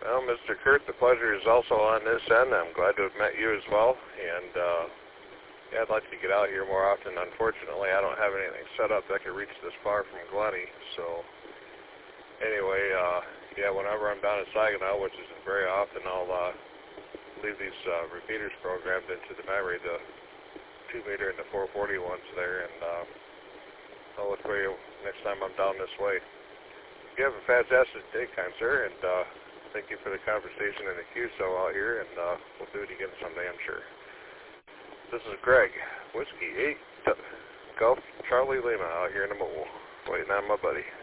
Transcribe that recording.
Well, Mr. Kurt, the pleasure is also on this end. I'm glad to have met you as well. And yeah, I'd like to get out here more often. Unfortunately, I don't have anything set up that can reach this far from Glenny. So anyway, yeah, whenever I'm down in Saginaw, which isn't very often, I'll leave these repeaters programmed into the memory, the 2-meter and the 440 ones there, and I'll look for you next time I'm down this way. You have a fantastic day, kind sir, and thank you for the conversation in the QSO out here, and we'll do it again someday, I'm sure. This is Greg, Whiskey 8, Golf Charlie Lima out here in the mobile, waiting on my buddy.